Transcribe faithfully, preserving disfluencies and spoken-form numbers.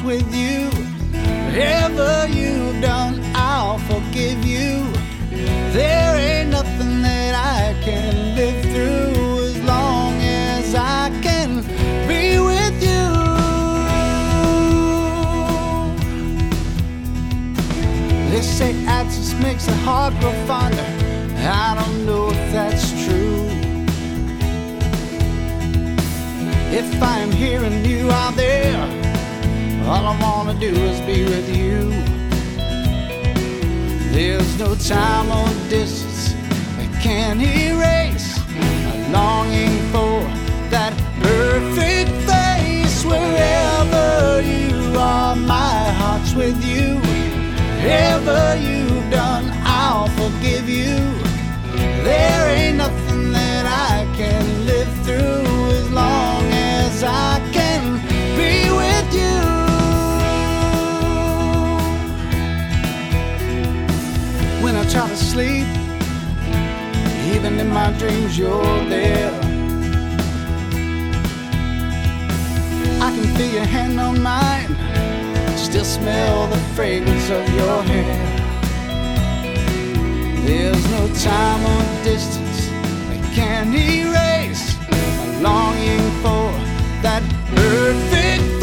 heart's with you. Whatever you've done, I'll forgive you. There ain't nothing that I can live through as long as I can be with you. They say absence makes the heart grow fonder. I don't know if that's true. If I'm hearing you out there, all I wanna do is be with you. There's no time or distance that can erase a longing for that perfect face. Wherever you are, my heart's with you. Whatever you've done, I'll forgive you. There ain't nothing that I can live through as long as I can be with you. When I try to sleep, even in my dreams you're there. I can feel your hand on mine, still smell the fragrance of your hair. There's no time or distance that can erase a longing for that perfect